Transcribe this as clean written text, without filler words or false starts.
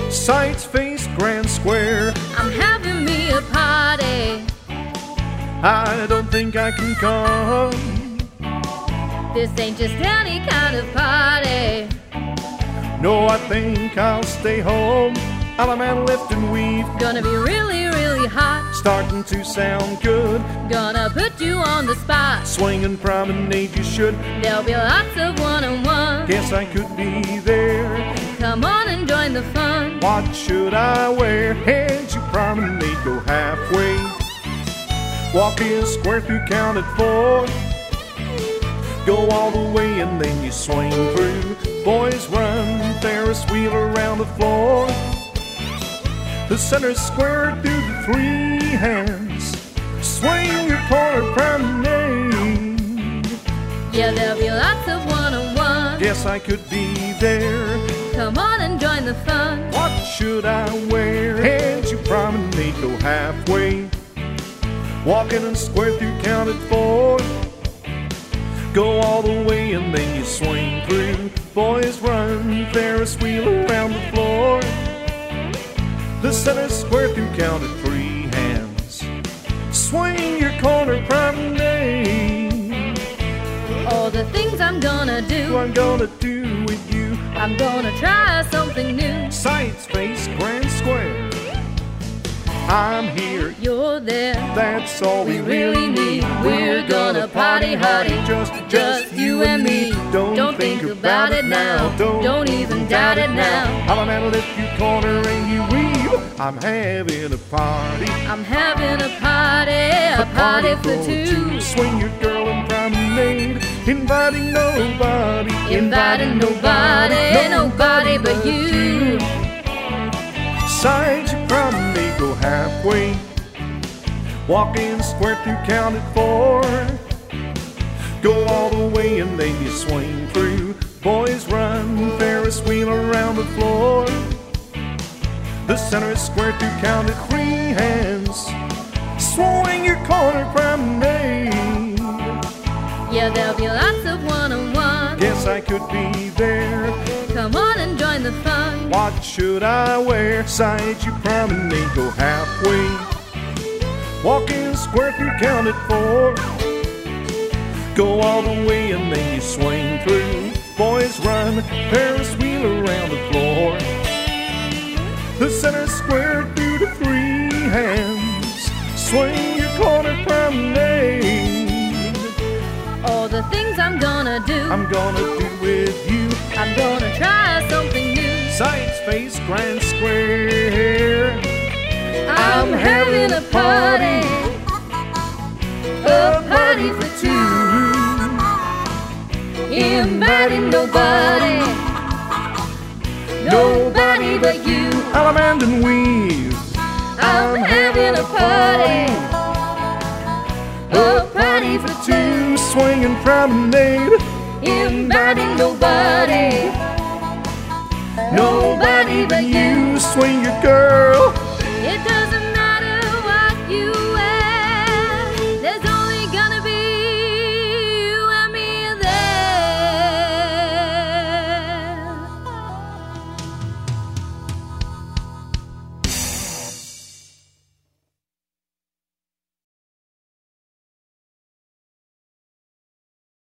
Sights Face Grand Square. I'm having me a party. I don't think I can come. This ain't just any kind of party. No, I think I'll stay home. I'm a man lifting weave. Gonna be really, really hot. Starting to sound good. Gonna put you on the spot. Swinging promenade you should. There'll be lots of one-on-one. Guess I could be there. Come on and join the fun. What should I wear? Heads you promenade, go halfway. Walk in square through, count at 4. Go all the way and then you swing through. Boys run, Ferris wheel around the floor. The center's square through the 3 hands. Swing your corner promenade. Yeah, there'll be lots of one-on-one. Guess I could be there. Come on and join the fun. What should I wear? Heads you promenade, go halfway. Walking in square through, count at 4. Go all the way and then you swing through. Boys run, Ferris wheel around the floor. The center's square through, count at 3 hands. Swing your corner promenade. All the things I'm gonna do, What I'm gonna do with you. I'm gonna try something new. Sights Face Grand Square. I'm here, You're there, that's all we really need. We're gonna party hardy, just you and me. Don't think about it now, don't even doubt it now. I'm a man lift you corner and you weave. I'm having a party. I'm having a party for two. Swing your girl and promenade, inviting nobody, Inviting nobody but you. Sides you promenade, go halfway. Walk in square through, count at 4. Go all the way and then you swing through. Boys run, Ferris wheel around the floor. The center is square through, count at 3 hands. Swing your corner promenade. Yeah, there'll be lots of one-on-one. Guess I could be there. Come on and join the fun. What should I wear? Sides you promenade, go halfway. Walk in square through, count at 4. Go all the way and then you swing through. Boys run, Ferris wheel around the floor. The center square through the 3 hands. Swing your corner promenade. All the things I'm gonna do, I'm gonna do with you. I'm gonna try something new. Sights Face Grand Square. I'm having a party for two. Inviting nobody but you. Allemande and weave. I'm having a party for two. Swinging promenade, Inviting nobody nobody but you. Swing your girl